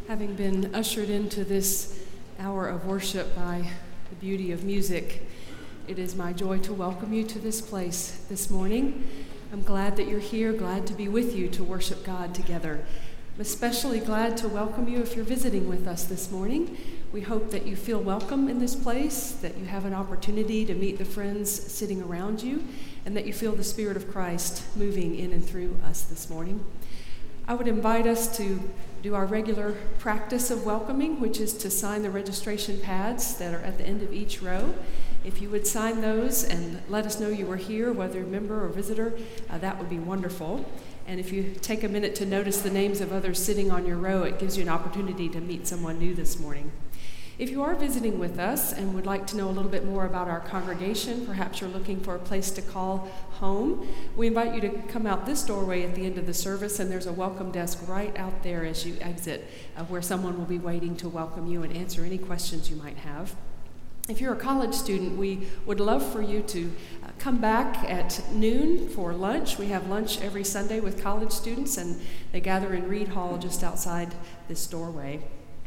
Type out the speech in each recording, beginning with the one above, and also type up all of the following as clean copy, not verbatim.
Having been ushered into this hour of worship by the beauty of music, it is my joy to welcome you to this place this morning. I'm glad that you're here, glad to be with you to worship God together. I'm especially glad to welcome you if you're visiting with us this morning. We hope that you feel welcome in this place, that you have an opportunity to meet the friends sitting around you, and that you feel the Spirit of Christ moving in and through us this morning. I would invite us to do our regular practice of welcoming, which is to sign the registration pads that are at the end of each row. If you would sign those and let us know you were here, whether member or visitor, that would be wonderful. And if you take a minute to notice the names of others sitting on your row, it gives you an opportunity to meet someone new this morning. If you are visiting with us and would like to know a little bit more about our congregation, perhaps you're looking for a place to call home, we invite you to come out this doorway at the end of the service, and there's a welcome desk right out there as you exit, where someone will be waiting to welcome you and answer any questions you might have. If you're a college student, we would love for you to come back at noon for lunch. We have lunch every Sunday with college students, and they gather in Reed Hall just outside this doorway.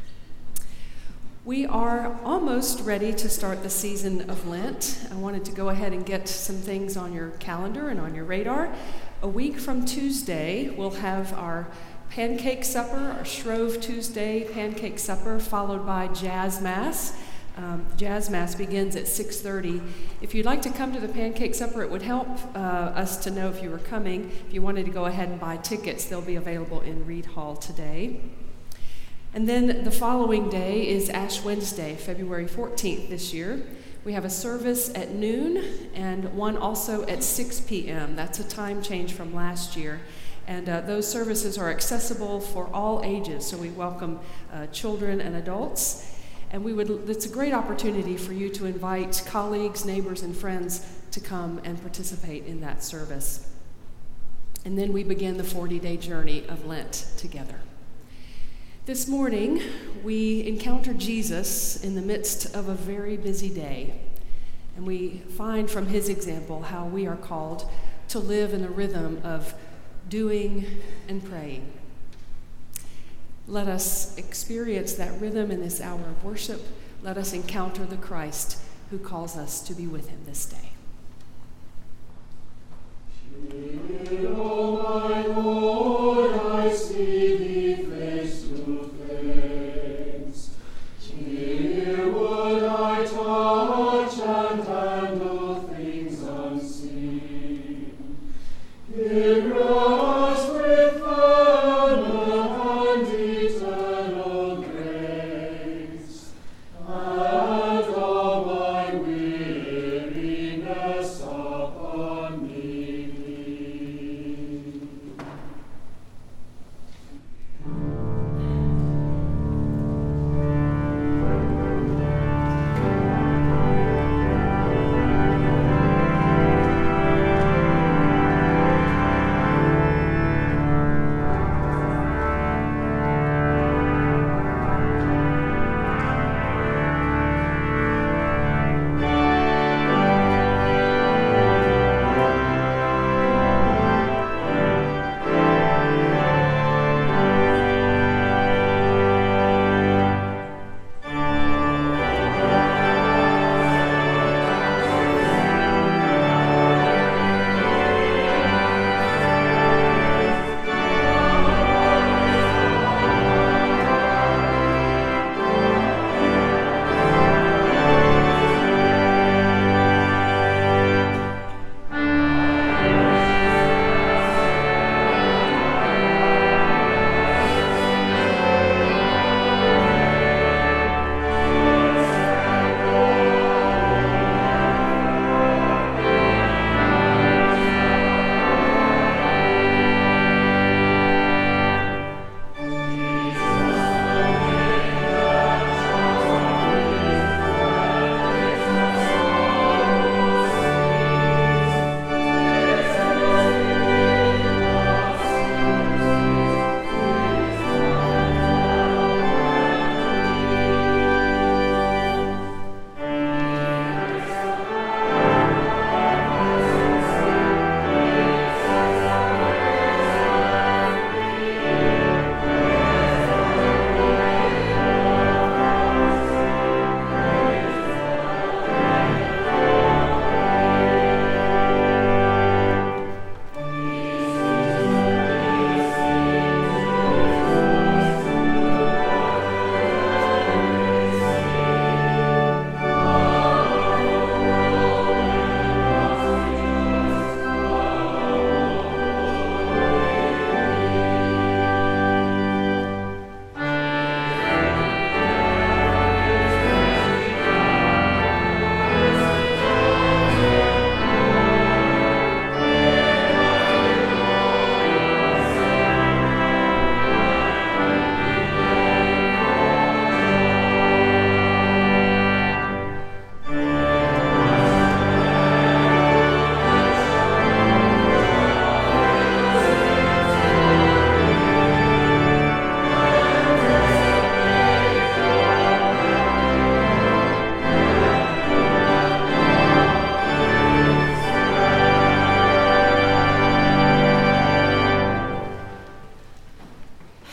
We are almost ready to start the season of Lent. I wanted to go ahead and get some things on your calendar and on your radar. A week from Tuesday, we'll have our pancake supper, our Shrove Tuesday pancake supper, followed by Jazz Mass. Jazz Mass begins at 6:30. If you'd like to come to the pancake supper, it would help us to know if you were coming. If you wanted to go ahead and buy tickets, they'll be available in Reed Hall today. And then the following day is Ash Wednesday, February 14th this year. We have a service at noon and one also at 6 p.m. That's a time change from last year. And those services are accessible for all ages, so we welcome children and adults. And it's a great opportunity for you to invite colleagues, neighbors, and friends to come and participate in that service. And then we begin the 40-day journey of Lent together. This morning, we encounter Jesus in the midst of a very busy day, and we find from his example how we are called to live in the rhythm of doing and praying. Let us experience that rhythm in this hour of worship. Let us encounter the Christ who calls us to be with him this day. O my Lord, I see thee face to face. Here would I touch and handle things unseen. Here grasp with firmer hand eternal grace, and all my weariness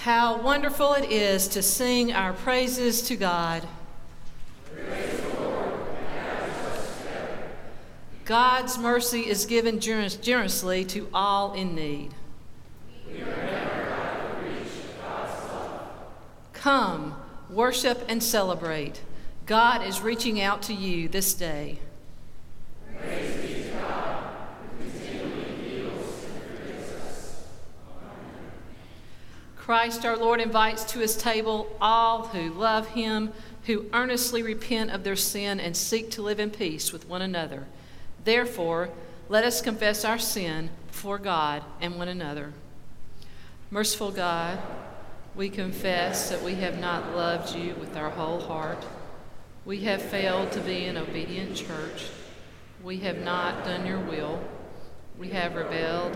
How wonderful it is to sing our praises to God. Praise the Lord, and us together. God's mercy is given generously to all in need. We are never out of reach of God's love. Come, worship and celebrate. God is reaching out to you this day. Praise be to God, who continually heals and forgives us. Amen. Christ our Lord invites to his table all who love him, who earnestly repent of their sin and seek to live in peace with one another. Therefore, let us confess our sin before God and one another. Merciful God, we confess that we have not loved you with our whole heart. We have failed to be an obedient church. We have not done your will. We have rebelled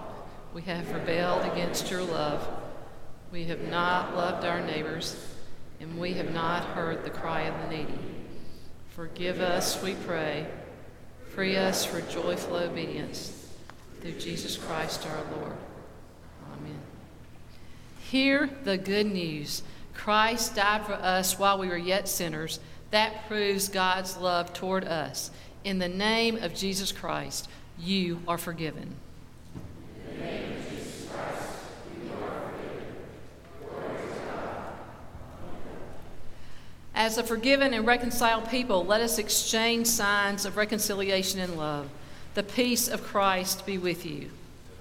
against your love. We have not loved our neighbors, and we have not heard the cry of the needy. Forgive us, we pray. Free us for joyful obedience through Jesus Christ our Lord. Amen. Hear the good news. Christ died for us while we were yet sinners. That proves God's love toward us. In the name of Jesus Christ, you are forgiven. In the name of Jesus Christ, you are forgiven. Glory to God. As a forgiven and reconciled people, let us exchange signs of reconciliation and love. The peace of Christ be with you.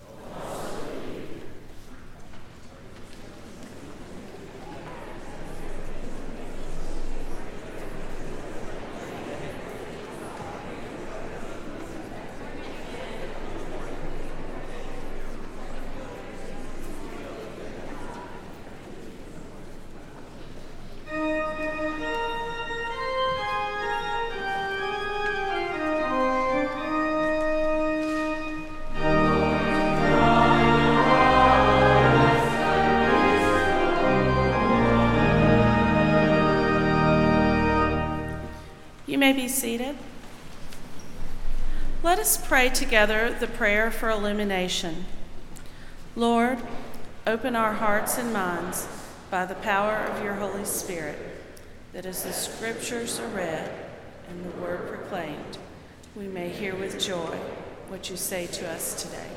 You may be seated. Let us pray together the prayer for illumination. Lord, open our hearts and minds by the power of your Holy Spirit, that as the scriptures are read and the word proclaimed, we may hear with joy what you say to us today.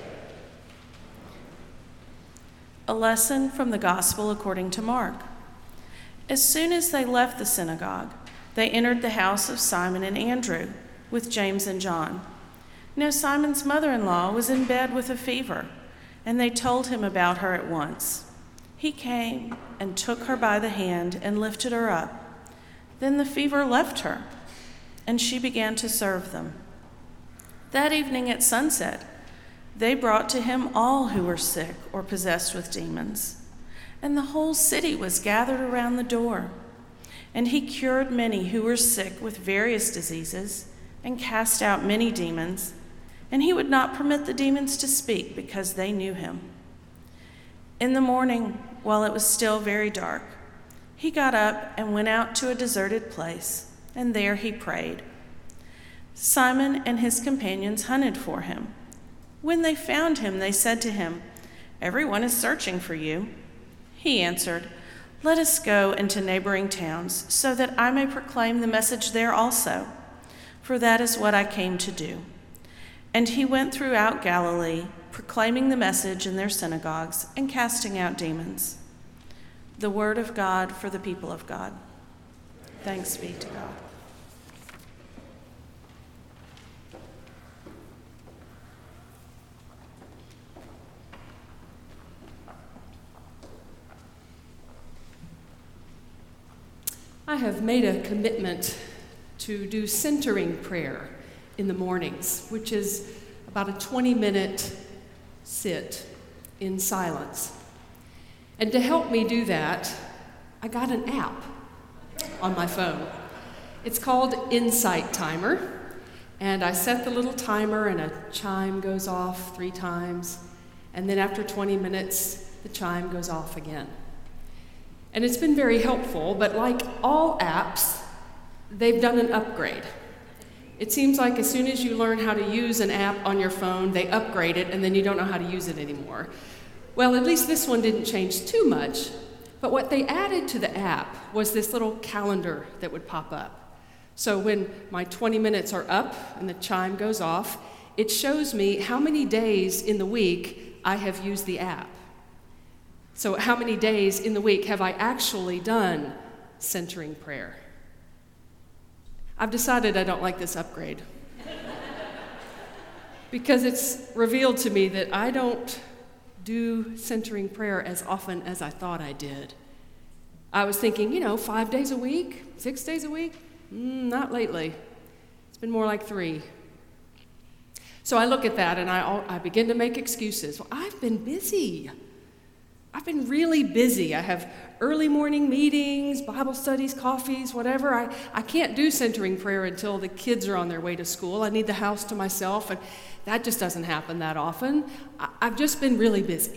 A lesson from the Gospel according to Mark. As soon as they left the synagogue, they entered the house of Simon and Andrew with James and John. Now Simon's mother-in-law was in bed with a fever, and they told him about her at once. He came and took her by the hand and lifted her up. Then the fever left her, and she began to serve them. That evening at sunset, they brought to him all who were sick or possessed with demons, and the whole city was gathered around the door. And he cured many who were sick with various diseases and cast out many demons, and he would not permit the demons to speak because they knew him. In the morning, while it was still very dark, he got up and went out to a deserted place, and there he prayed. Simon and his companions hunted for him. When they found him, they said to him, "Everyone is searching for you." He answered, "Let us go into neighboring towns, so that I may proclaim the message there also, for that is what I came to do." And he went throughout Galilee, proclaiming the message in their synagogues and casting out demons. The word of God for the people of God. Thanks be to God. I have made a commitment to do centering prayer in the mornings, which is about a 20-minute sit in silence. And to help me do that, I got an app on my phone. It's called Insight Timer, and I set the little timer and a chime goes off 3 times, and then after 20 minutes, the chime goes off again. And it's been very helpful, but like all apps, they've done an upgrade. It seems like as soon as you learn how to use an app on your phone, they upgrade it, and then you don't know how to use it anymore. Well, at least this one didn't change too much, but what they added to the app was this little calendar that would pop up. So when my 20 minutes are up and the chime goes off, it shows me how many days in the week I have used the app. So how many days in the week have I actually done centering prayer? I've decided I don't like this upgrade because it's revealed to me that I don't do centering prayer as often as I thought I did. I was thinking, 5 days a week, 6 days a week? Not lately. It's been more like 3. So I look at that and I begin to make excuses. Well, I've been busy. I've been really busy. I have early morning meetings, Bible studies, coffees, whatever. I can't do centering prayer until the kids are on their way to school. I need the house to myself, and that just doesn't happen that often. I've just been really busy.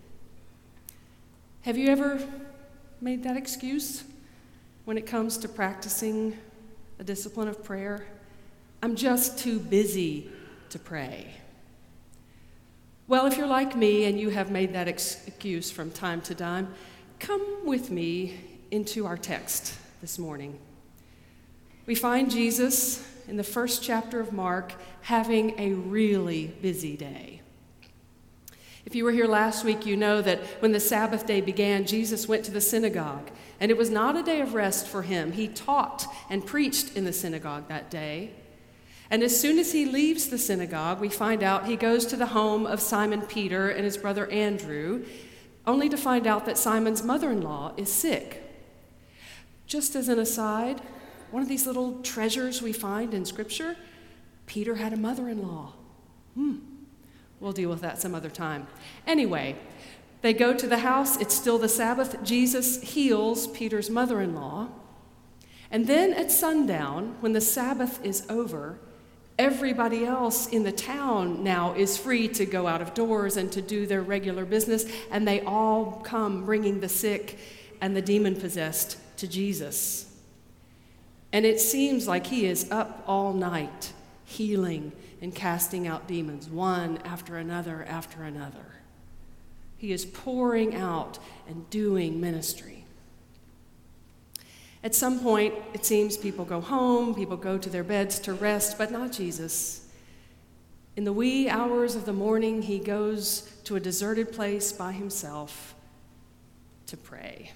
Have you ever made that excuse when it comes to practicing a discipline of prayer? I'm just too busy to pray. Well, if you're like me and you have made that excuse from time to time, come with me into our text this morning. We find Jesus in the first chapter of Mark having a really busy day. If you were here last week, you know that when the Sabbath day began, Jesus went to the synagogue, and it was not a day of rest for him. He taught and preached in the synagogue that day. And as soon as he leaves the synagogue, we find out he goes to the home of Simon Peter and his brother Andrew, only to find out that Simon's mother-in-law is sick. Just as an aside, one of these little treasures we find in Scripture, Peter had a mother-in-law. We'll deal with that some other time. Anyway, they go to the house. It's still the Sabbath. Jesus heals Peter's mother-in-law. And then at sundown, when the Sabbath is over, everybody else in the town now is free to go out of doors and to do their regular business, and they all come bringing the sick and the demon-possessed to Jesus. And it seems like he is up all night healing and casting out demons, one after another after another. He is pouring out and doing ministry. At some point, it seems people go home, people go to their beds to rest, but not Jesus. In the wee hours of the morning, he goes to a deserted place by himself to pray.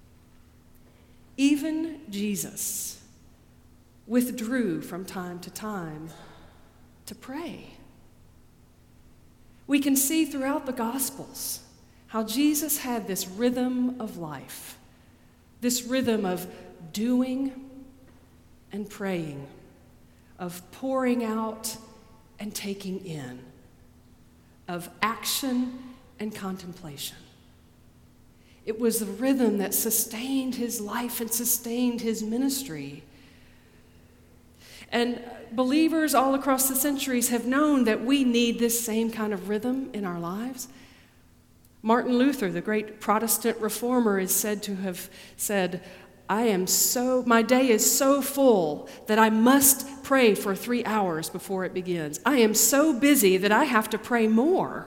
Even Jesus withdrew from time to time to pray. We can see throughout the Gospels how Jesus had this rhythm of life, this rhythm of doing and praying, of pouring out and taking in, of action and contemplation. It was the rhythm that sustained his life and sustained his ministry. And believers all across the centuries have known that we need this same kind of rhythm in our lives. Martin Luther, the great Protestant reformer, is said to have said, my day is so full that I must pray for 3 hours before it begins. I am so busy that I have to pray more.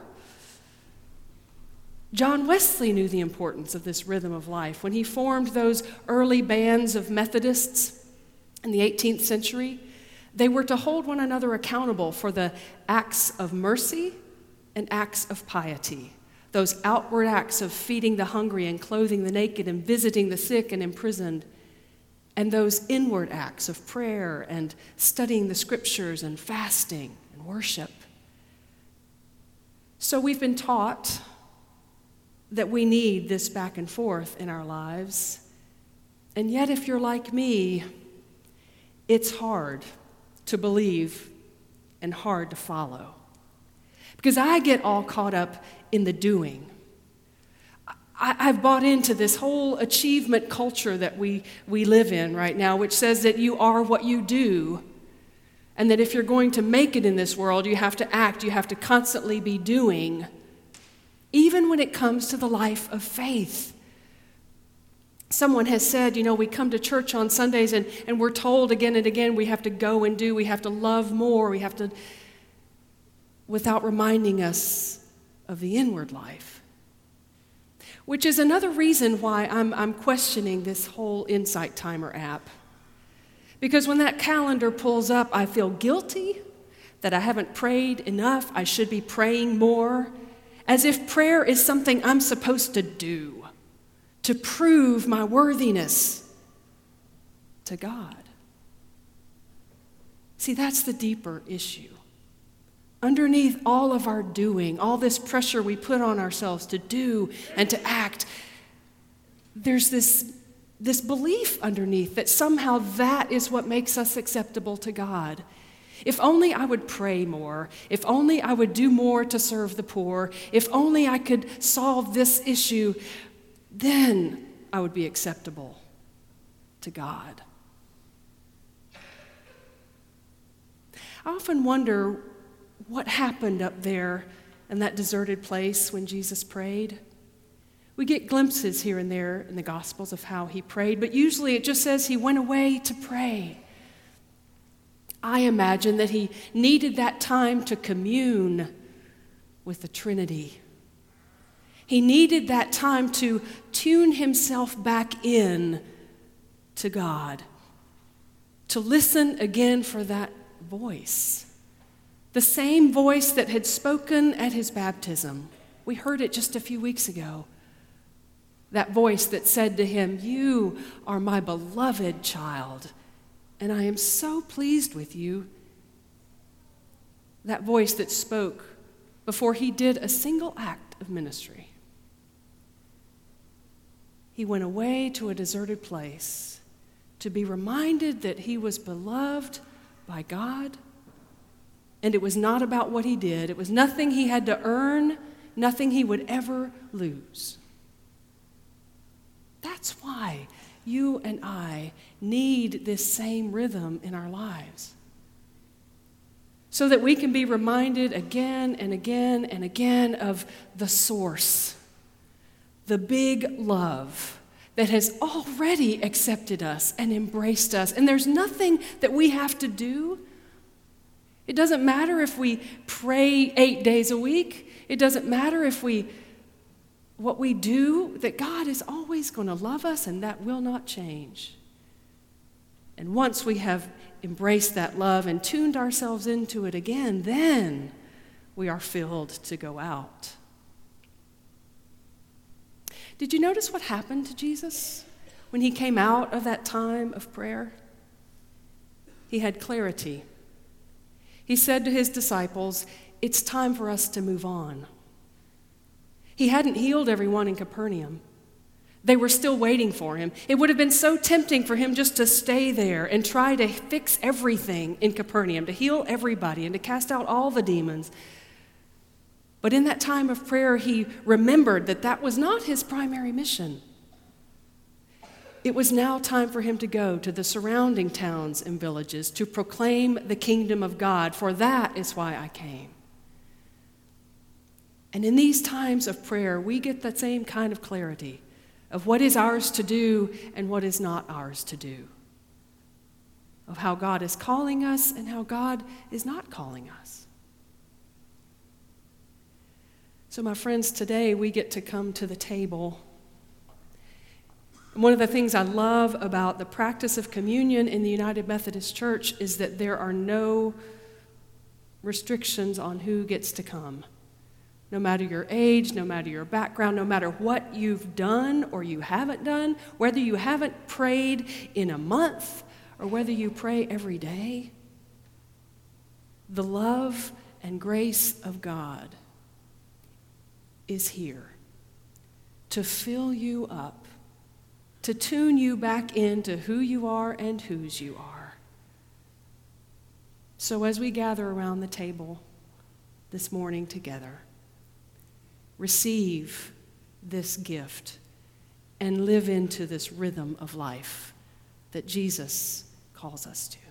John Wesley knew the importance of this rhythm of life. When he formed those early bands of Methodists in the 18th century, they were to hold one another accountable for the acts of mercy and acts of piety. Those outward acts of feeding the hungry and clothing the naked and visiting the sick and imprisoned, and those inward acts of prayer and studying the scriptures and fasting and worship. So we've been taught that we need this back and forth in our lives, and yet if you're like me, it's hard to believe and hard to follow. Because I get all caught up in the doing. I've bought into this whole achievement culture that we live in right now, which says that you are what you do, and that if you're going to make it in this world, you have to act, you have to constantly be doing, even when it comes to the life of faith. Someone has said, we come to church on Sundays and we're told again and again we have to go and do, we have to love more, we have to, without reminding us of the inward life. which is another reason why I'm questioning this whole Insight Timer app. Because when that calendar pulls up, I feel guilty that I haven't prayed enough. I should be praying more, as if prayer is something I'm supposed to do to prove my worthiness to God. See, that's the deeper issue. Underneath all of our doing, all this pressure we put on ourselves to do and to act, there's this belief underneath that somehow that is what makes us acceptable to God. If only I would pray more, if only I would do more to serve the poor, if only I could solve this issue, then I would be acceptable to God. I often wonder what happened up there in that deserted place when Jesus prayed. We get glimpses here and there in the Gospels of how he prayed, but usually it just says he went away to pray. I imagine that he needed that time to commune with the Trinity. He needed that time to tune himself back in to God, to listen again for that voice. The same voice that had spoken at his baptism. We heard it just a few weeks ago. That voice that said to him, "You are my beloved child, and I am so pleased with you." That voice that spoke before he did a single act of ministry. He went away to a deserted place to be reminded that he was beloved by God. And it was not about what he did. It was nothing he had to earn, nothing he would ever lose. That's why you and I need this same rhythm in our lives. So that we can be reminded again and again and again of the source, the big love that has already accepted us and embraced us. And there's nothing that we have to do. It doesn't matter if we pray 8 days a week. It doesn't matter what we do, that God is always going to love us, and that will not change. And once we have embraced that love and tuned ourselves into it again, then we are filled to go out. Did you notice what happened to Jesus when he came out of that time of prayer? He had clarity. He said to his disciples, "It's time for us to move on." He hadn't healed everyone in Capernaum. They were still waiting for him. It would have been so tempting for him just to stay there and try to fix everything in Capernaum, to heal everybody and to cast out all the demons. But in that time of prayer, he remembered that that was not his primary mission. It was now time for him to go to the surrounding towns and villages to proclaim the kingdom of God, for that is why I came. And in these times of prayer, we get that same kind of clarity of what is ours to do and what is not ours to do, of how God is calling us and how God is not calling us. So, my friends, today we get to come to the table. And one of the things I love about the practice of communion in the United Methodist Church is that there are no restrictions on who gets to come. No matter your age, no matter your background, no matter what you've done or you haven't done, whether you haven't prayed in a month or whether you pray every day, the love and grace of God is here to fill you up, to tune you back into who you are and whose you are. So as we gather around the table this morning together, receive this gift and live into this rhythm of life that Jesus calls us to.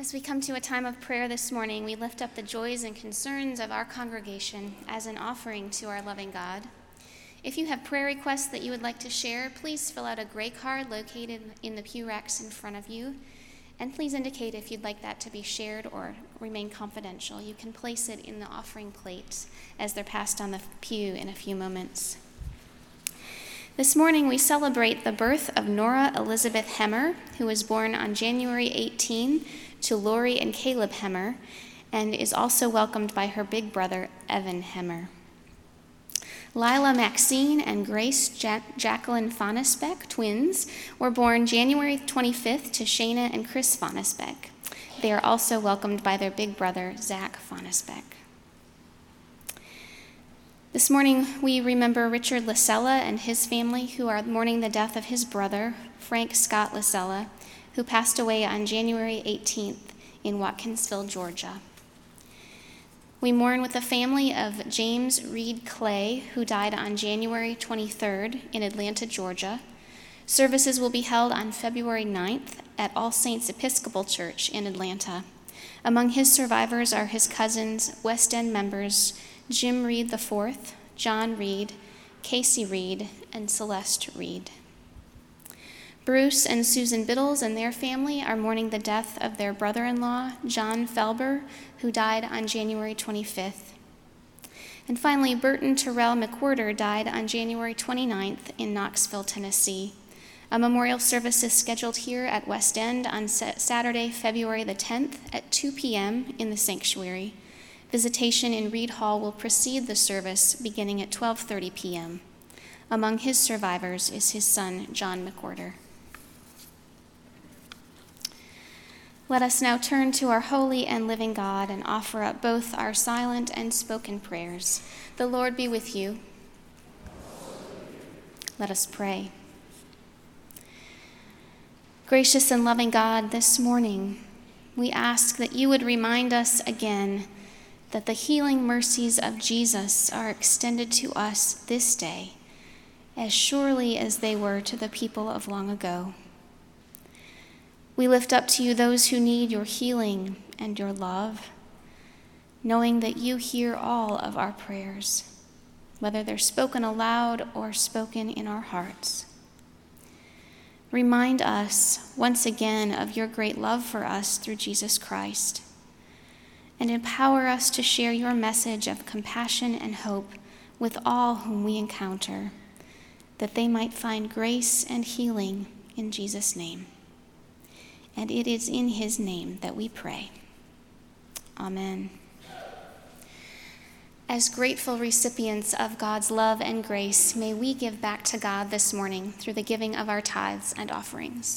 As we come to a time of prayer this morning, we lift up the joys and concerns of our congregation as an offering to our loving God. If you have prayer requests that you would like to share, please fill out a gray card located in the pew racks in front of you. And please indicate if you'd like that to be shared or remain confidential. You can place it in the offering plates as they're passed on the pew in a few moments. This morning we celebrate the birth of Nora Elizabeth Hemmer, who was born on January 18 to Lori and Caleb Hemmer, and is also welcomed by her big brother, Evan Hemmer. Lila Maxine and Grace Jacqueline Fonisbeck, twins, were born January 25th to Shayna and Chris Fonisbeck. They are also welcomed by their big brother, Zach Fonisbeck. This morning, we remember Richard Lasella and his family, who are mourning the death of his brother, Frank Scott Lasella, who passed away on January 18th in Watkinsville, Georgia. We mourn with the family of James Reed Clay, who died on January 23rd in Atlanta, Georgia. Services will be held on February 9th at All Saints Episcopal Church in Atlanta. Among his survivors are his cousins, West End members Jim Reed IV, John Reed, Casey Reed, and Celeste Reed. Bruce and Susan Biddles and their family are mourning the death of their brother-in-law, John Felber, who died on January 25th. And finally, Burton Terrell McWhirter died on January 29th in Knoxville, Tennessee. A memorial service is scheduled here at West End on Saturday, February the 10th at 2 p.m. in the sanctuary. Visitation in Reed Hall will precede the service beginning at 12:30 p.m. Among his survivors is his son, John McWhirter. Let us now turn to our holy and living God and offer up both our silent and spoken prayers. The Lord be with you. Let us pray. Gracious and loving God, this morning we ask that you would remind us again that the healing mercies of Jesus are extended to us this day, as surely as they were to the people of long ago. We lift up to you those who need your healing and your love, knowing that you hear all of our prayers, whether they're spoken aloud or spoken in our hearts. Remind us once again of your great love for us through Jesus Christ, and empower us to share your message of compassion and hope with all whom we encounter, that they might find grace and healing in Jesus' name. And it is in his name that we pray. Amen. As grateful recipients of God's love and grace, may we give back to God this morning through the giving of our tithes and offerings.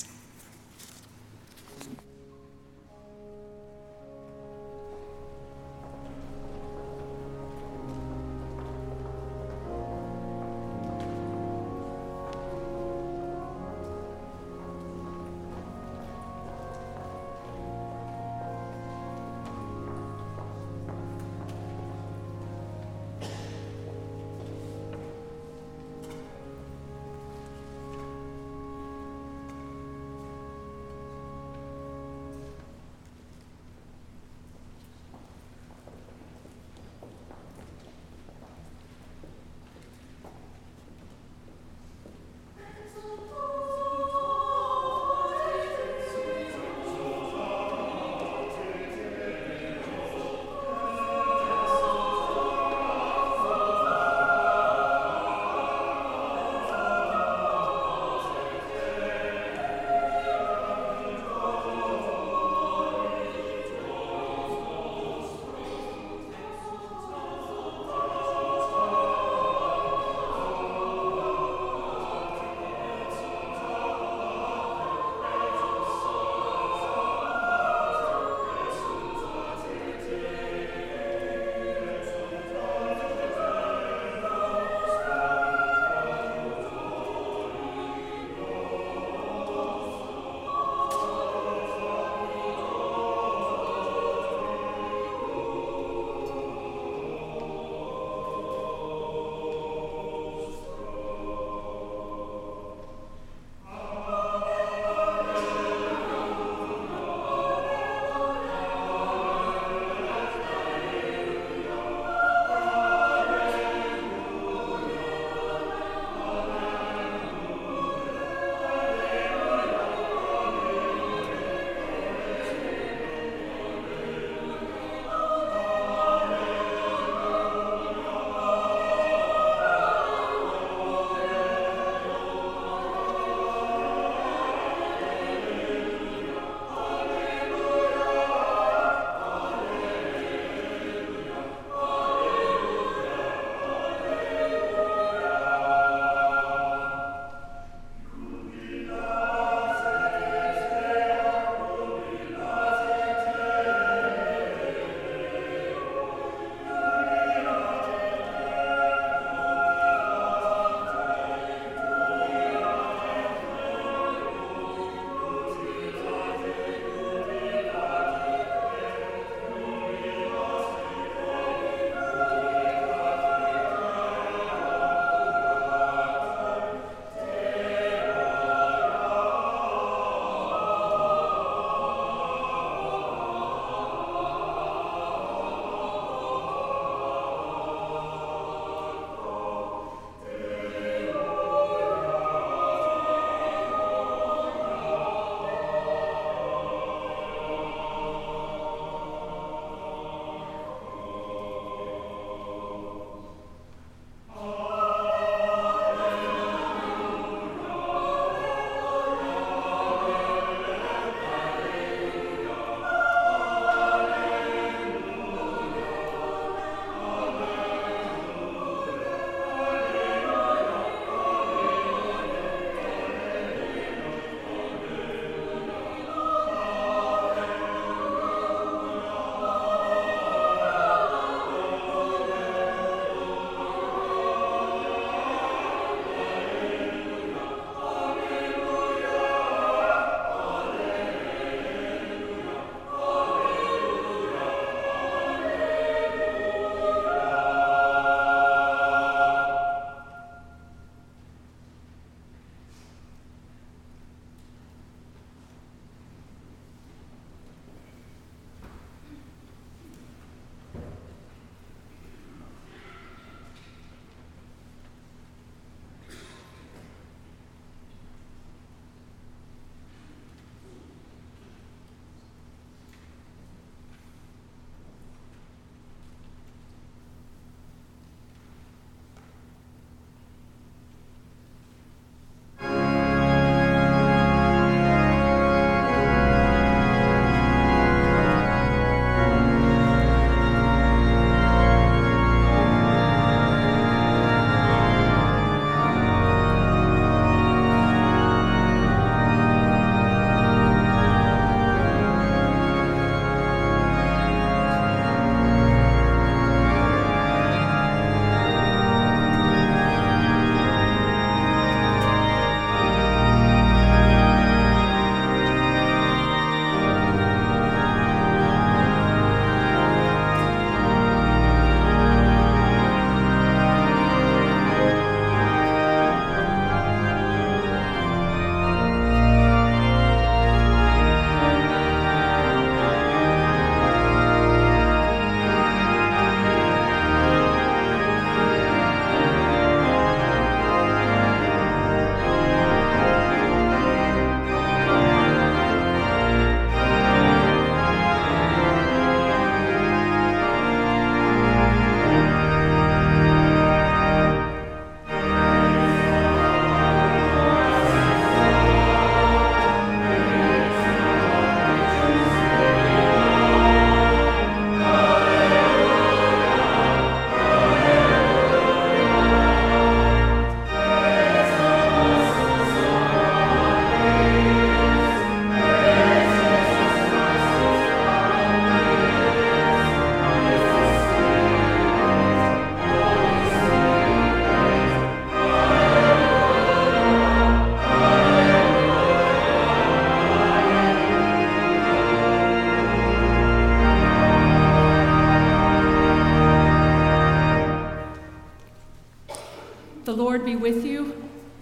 The Lord be with you.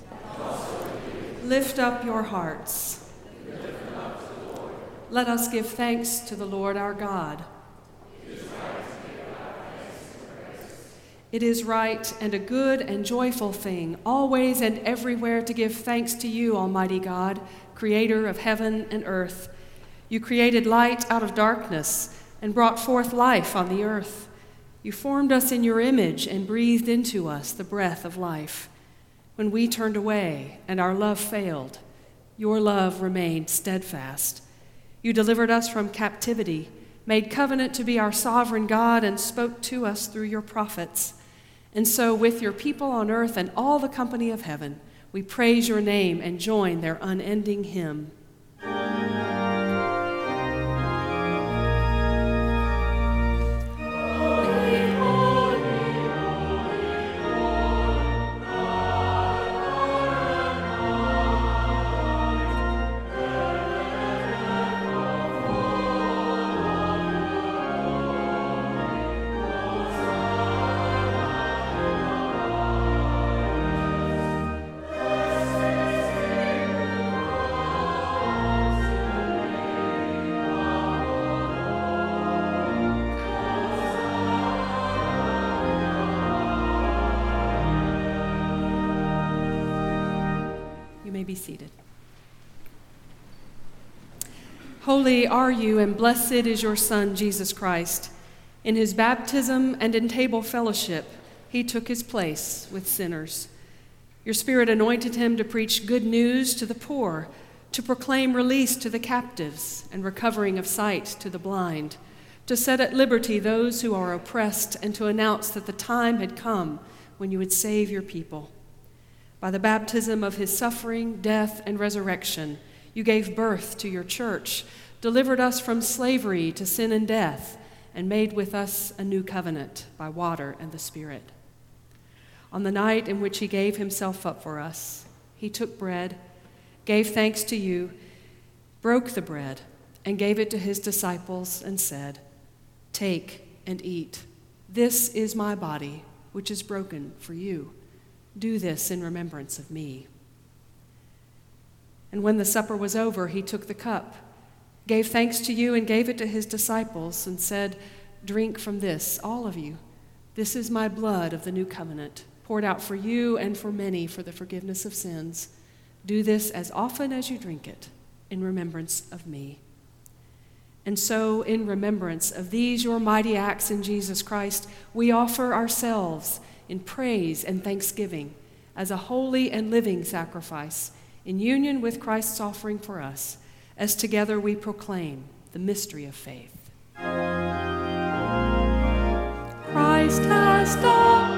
Lift up your hearts. Let us give thanks to the Lord our God. It is right and a good and joyful thing, always and everywhere, to give thanks to you, Almighty God, creator of heaven and earth. You created light out of darkness and brought forth life on the earth. You formed us in your image and breathed into us the breath of life. When we turned away and our love failed, your love remained steadfast. You delivered us from captivity, made covenant to be our sovereign God, and spoke to us through your prophets. And so, with your people on earth and all the company of heaven, we praise your name and join their unending hymn. Be seated. Holy are you, and blessed is your Son, Jesus Christ. In his baptism and in table fellowship, he took his place with sinners. Your Spirit anointed him to preach good news to the poor, to proclaim release to the captives and recovering of sight to the blind, to set at liberty those who are oppressed, and to announce that the time had come when you would save your people. By the baptism of his suffering, death, and resurrection, you gave birth to your church, delivered us from slavery to sin and death, and made with us a new covenant by water and the Spirit. On the night in which he gave himself up for us, he took bread, gave thanks to you, broke the bread, and gave it to his disciples and said, "Take and eat. This is my body, which is broken for you. Do this in remembrance of me." And when the supper was over, he took the cup, gave thanks to you, and gave it to his disciples, and said, "Drink from this, all of you. This is my blood of the new covenant, poured out for you and for many for the forgiveness of sins. Do this as often as you drink it, in remembrance of me." And so, in remembrance of these your mighty acts in Jesus Christ, we offer ourselves in praise and thanksgiving as a holy and living sacrifice in union with Christ's offering for us, as together we proclaim the mystery of faith. Christ has died.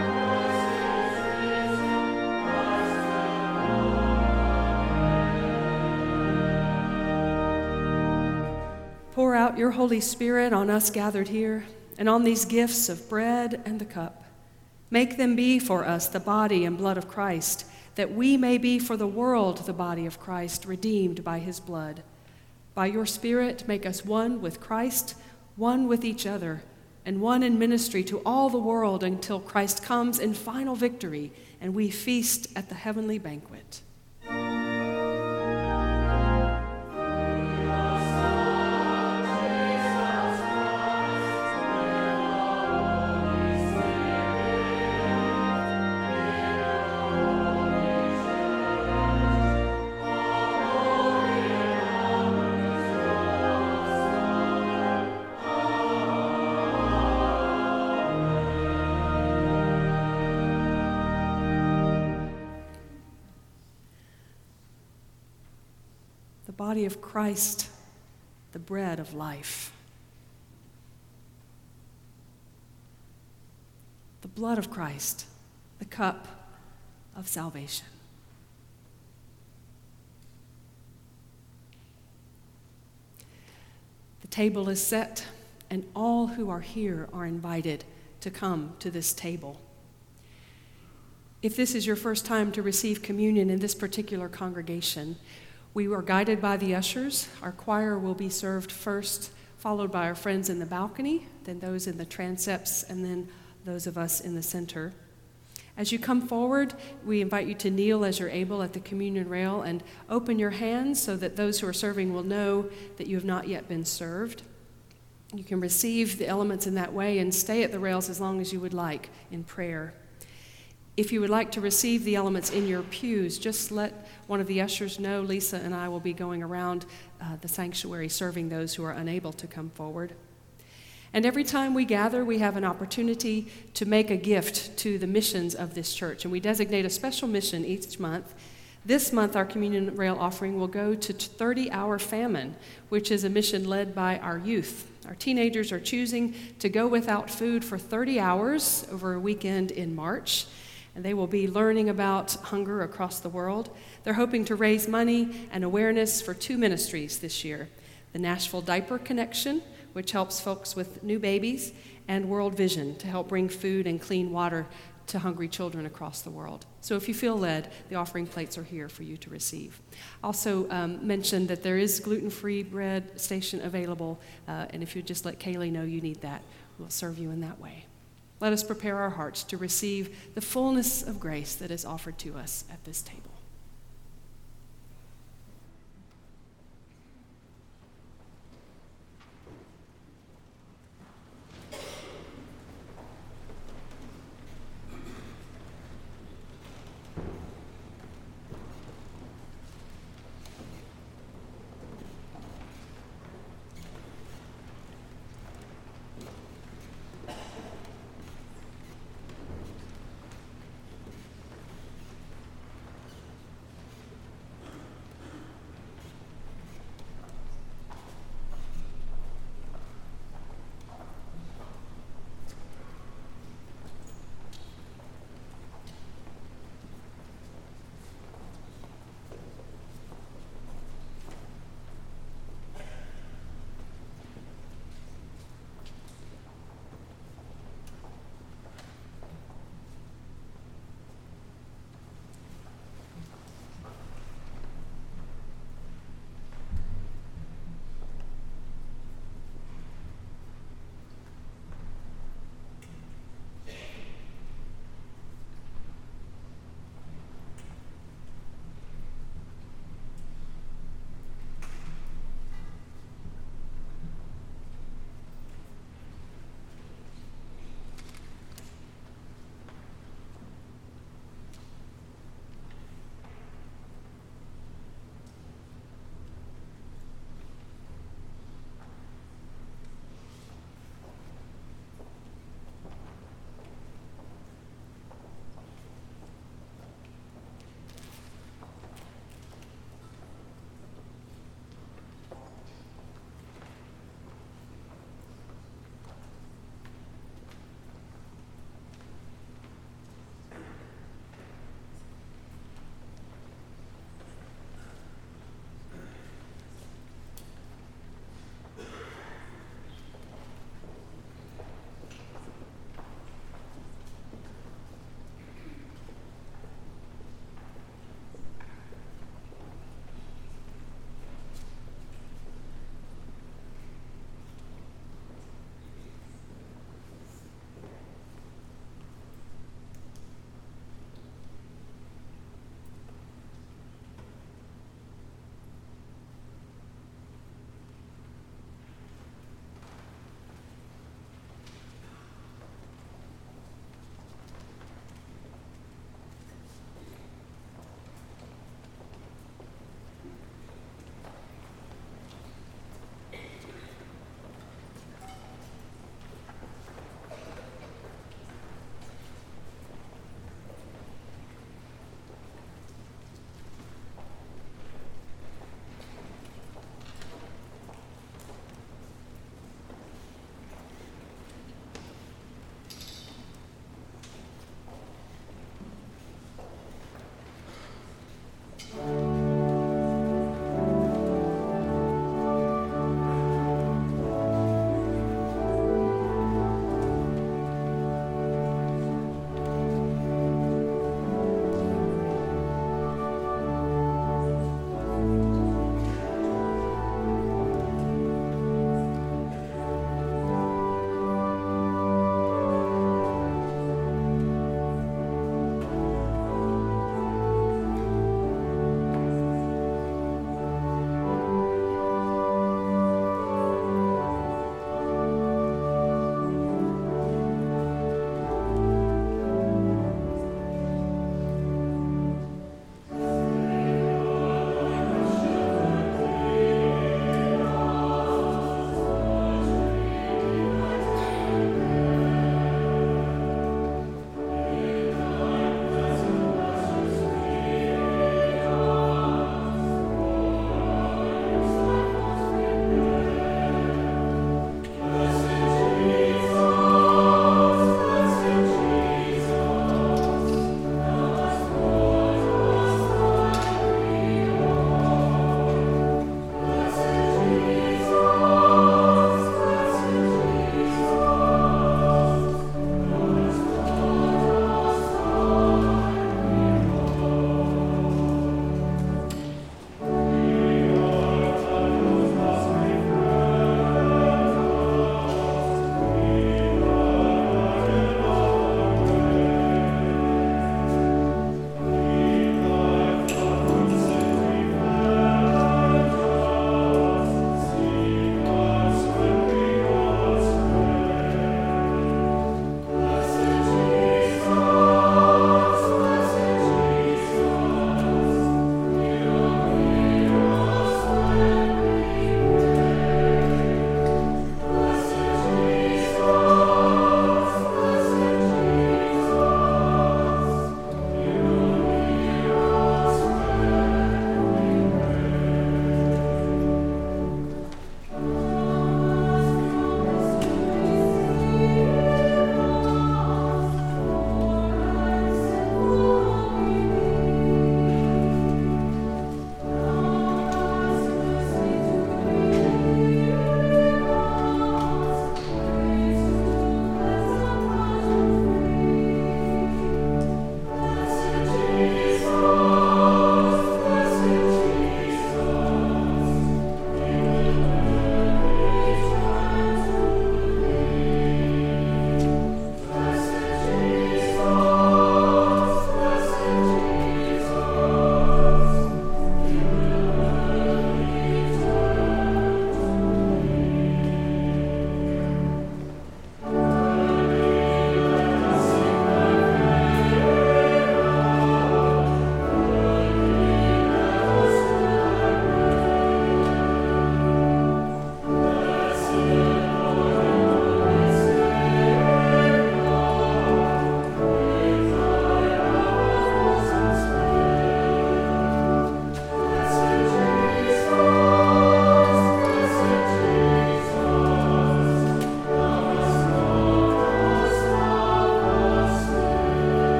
Pour out your Holy Spirit on us gathered here and on these gifts of bread and the cup. Make them be for us the body and blood of Christ, that we may be for the world the body of Christ, redeemed by his blood. By your Spirit, make us one with Christ, one with each other, and one in ministry to all the world until Christ comes in final victory and we feast at the heavenly banquet. Body of Christ, the bread of life. The blood of Christ, the cup of salvation. The table is set, and all who are here are invited to come to this table. If this is your first time to receive communion in this particular congregation, we were guided by the ushers. Our choir will be served first, followed by our friends in the balcony, then those in the transepts, and then those of us in the center. As you come forward, we invite you to kneel as you're able at the communion rail and open your hands so that those who are serving will know that you have not yet been served. You can receive the elements in that way and stay at the rails as long as you would like in prayer. If you would like to receive the elements in your pews, just let one of the ushers know. Lisa and I will be going around the sanctuary serving those who are unable to come forward. And every time we gather, we have an opportunity to make a gift to the missions of this church. And we designate a special mission each month. This month, our communion rail offering will go to 30-Hour Famine, which is a mission led by our youth. Our teenagers are choosing to go without food for 30 hours over a weekend in March. And they will be learning about hunger across the world. They're hoping to raise money and awareness for 2 ministries this year: the Nashville Diaper Connection, which helps folks with new babies, and World Vision to help bring food and clean water to hungry children across the world. So if you feel led, the offering plates are here for you to receive. Also mention that there is gluten-free bread station available, and if you just let Kaylee know you need that, we'll serve you in that way. Let us prepare our hearts to receive the fullness of grace that is offered to us at this table.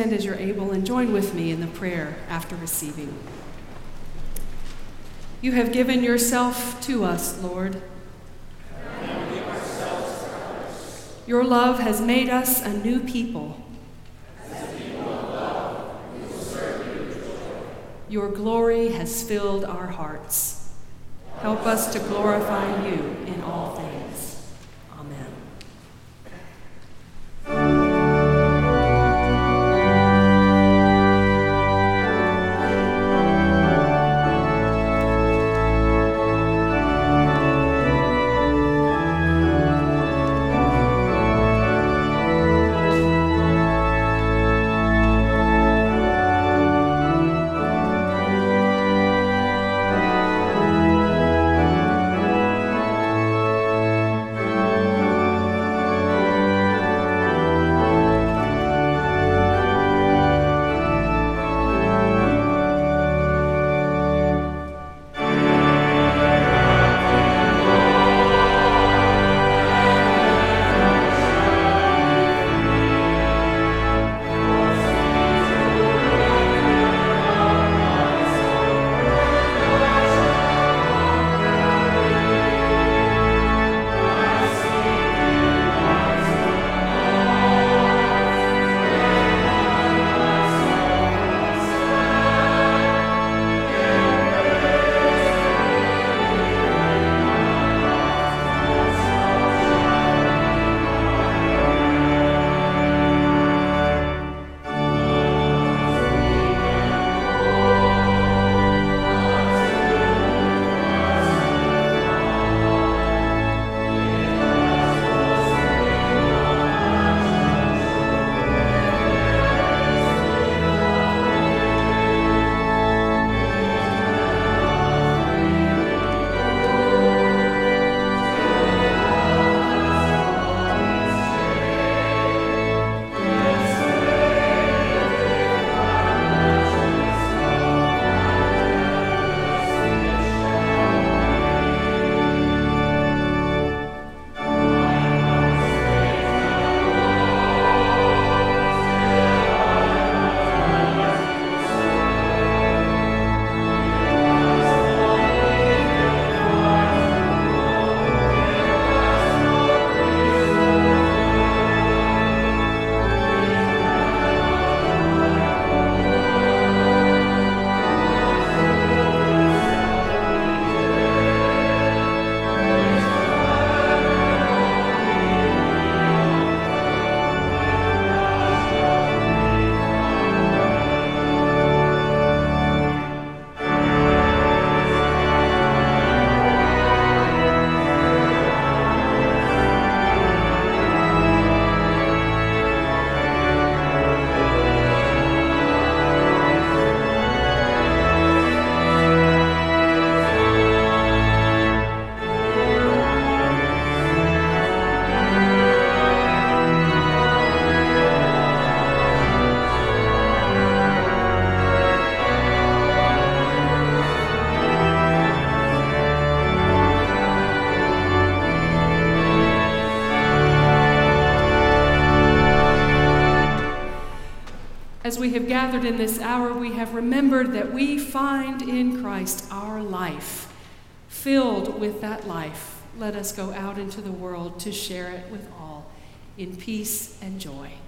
stand as you're able and join with me in the prayer after receiving. You have given yourself to us, Lord. And we give ourselves to others. Your love has made us a new people. As a people of love, we will serve you with joy. Your glory has filled our hearts. Help us to glorify you in all things. Amen. As we have gathered in this hour, we have remembered that we find in Christ our life. Filled with that life, let us go out into the world to share it with all in peace and joy.